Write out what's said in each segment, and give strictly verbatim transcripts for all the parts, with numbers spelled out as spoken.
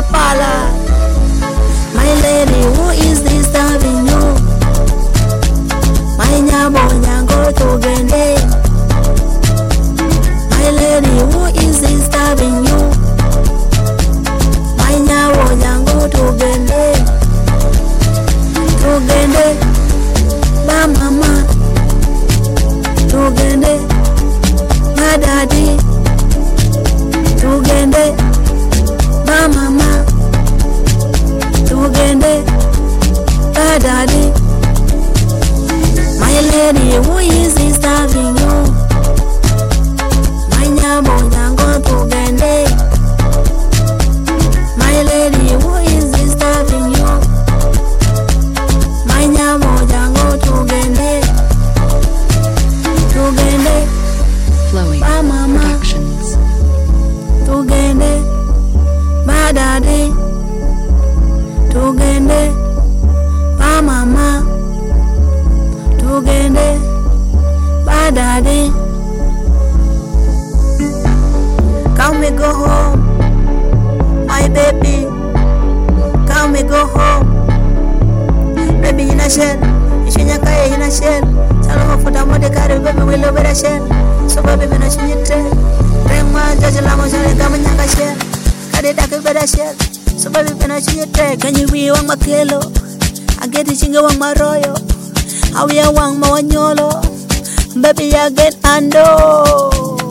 pala. My lady, who is disturbing you? My nyabo nyango tugende. My lady, who is disturbing you? My nyabo nyango tugende. Tugende, ba mama. Tugende, ba daddy. Tugende, ba mama. Tugende, ba daddy. My lady, who is disturbing you? My nyabo nyango tugende. My lady, who is disturbing you? My nyabo nyango tugende. Tugende, Flowing ba mama. Productions. Tugende, ba daddy. Tugende, ba mama. Tugende, ba daddy. Come we go home, my baby. Come we go home, baby in a shell. Ishinya kaya in a shell. Salama futa mode kare baby we love a shell. So baby me no chinyete. Rema jaja lamo jale kama nyanga shell. Kade dake beda shell. So baby me no chinyete. Kanyi we wang makelo. Ageti chinga wang maroyo. Awi ya wang mawanyolo. Baby ya get ando.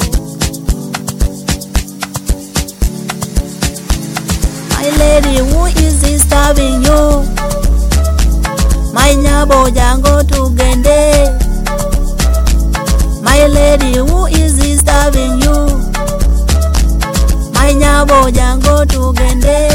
My lady, who is disturbing you? My nyabo jango tugende. My lady, who is disturbing you? My nyabo jango tugende.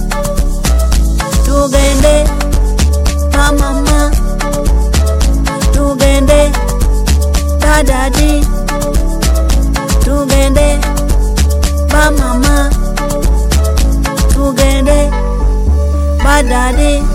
Tugende, ba mama. Tugende, ba daddy. Tugende, ba mama. Tugende, ba daddy.